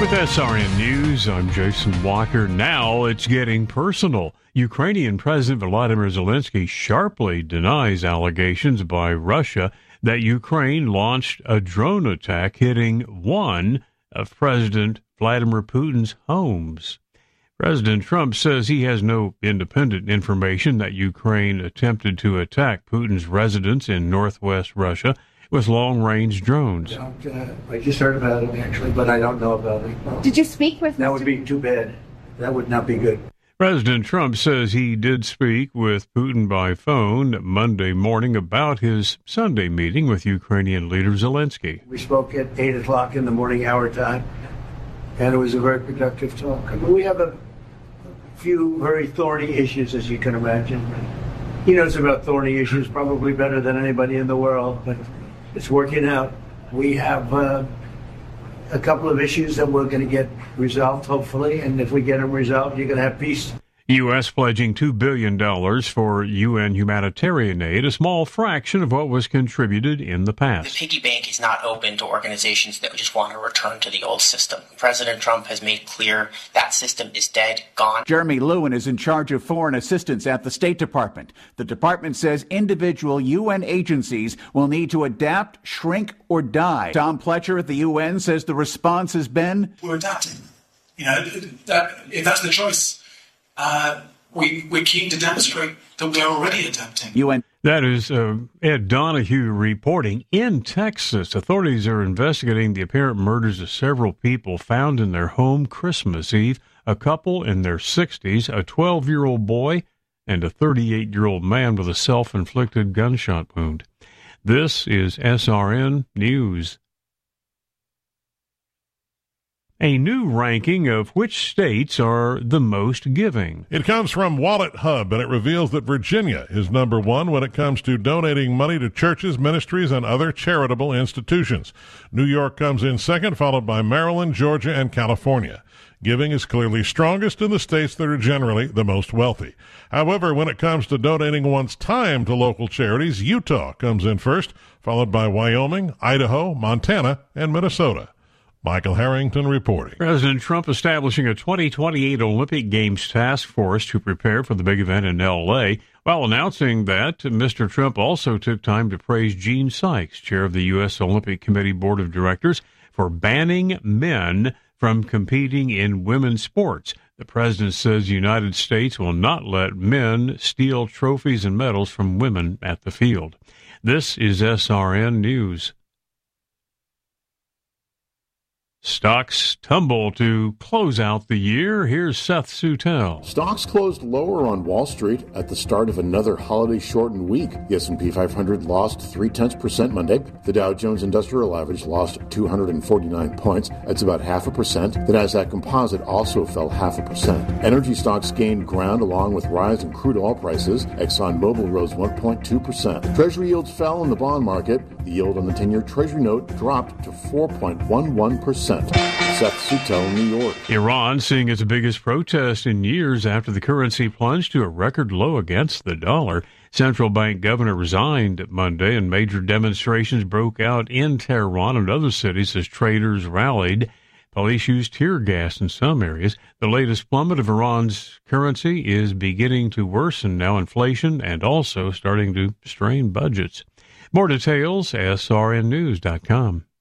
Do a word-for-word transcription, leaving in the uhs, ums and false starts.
With S R N News, I'm Jason Walker. Now it's getting personal. Ukrainian President Volodymyr Zelensky sharply denies allegations by Russia that Ukraine launched a drone attack hitting one of President Vladimir Putin's homes. President Trump says he has no independent information that Ukraine attempted to attack Putin's residence in northwest Russia with long-range drones. Uh, I just heard about it, actually, but I don't know about it. Did you speak with That Mister would be too bad. That would not be good. President Trump says he did speak with Putin by phone Monday morning about his Sunday meeting with Ukrainian leader Zelensky. We spoke at eight o'clock in the morning, our time, and it was a very productive talk. I mean, we have a few very thorny issues, as you can imagine. He knows about thorny issues probably better than anybody in the world, but it's working out. We have uh, a couple of issues that we're going to get resolved, hopefully, and if we get them resolved, you're going to have peace. U S pledging two billion dollars for U N humanitarian aid, a small fraction of what was contributed in the past. The piggy bank is not open to organizations that just want to return to the old system. President Trump has made clear that system is dead, gone. Jeremy Lewin is in charge of foreign assistance at the State Department. The department says individual U N agencies will need to adapt, shrink, or die. Tom Pletcher at the U N says the response has been, we're adapting. You know, that, if that's the choice. Uh, we, we're keen to demonstrate that we're already adapting. U N That is uh, Ed Donahue reporting. In Texas, authorities are investigating the apparent murders of several people found in their home Christmas Eve, a couple in their sixties, a twelve-year-old boy, and a thirty-eight-year-old man with a self-inflicted gunshot wound. This is S R N News. A new ranking of which states are the most giving. It comes from Wallet Hub, and it reveals that Virginia is number one when it comes to donating money to churches, ministries, and other charitable institutions. New York comes in second, followed by Maryland, Georgia, and California. Giving is clearly strongest in the states that are generally the most wealthy. However, when it comes to donating one's time to local charities, Utah comes in first, followed by Wyoming, Idaho, Montana, and Minnesota. Michael Harrington reporting. President Trump establishing a twenty twenty-eight Olympic Games task force to prepare for the big event in L A. While announcing that, Mister Trump also took time to praise Gene Sykes, chair of the U S Olympic Committee Board of Directors, for banning men from competing in women's sports. The president says the United States will not let men steal trophies and medals from women at the field. This is S R N News. Stocks tumble to close out the year. Here's Seth Sutel. Stocks closed lower on Wall Street at the start of another holiday-shortened week. The S and P five hundred lost three-tenths percent Monday. The Dow Jones Industrial Average lost two hundred forty-nine points. That's about half a percent. The Nasdaq Composite also fell half a percent. Energy stocks gained ground along with rise in crude oil prices. ExxonMobil rose one point two percent. Treasury yields fell in the bond market. The yield on the ten-year Treasury note dropped to four point one one percent. Seth Sutel, New York. Iran seeing its biggest protest in years after the currency plunged to a record low against the dollar. Central bank governor resigned Monday, and major demonstrations broke out in Tehran and other cities as traders rallied. Police used tear gas in some areas. The latest plummet of Iran's currency is beginning to worsen now, inflation, and also starting to strain budgets. More details, S R N news dot com.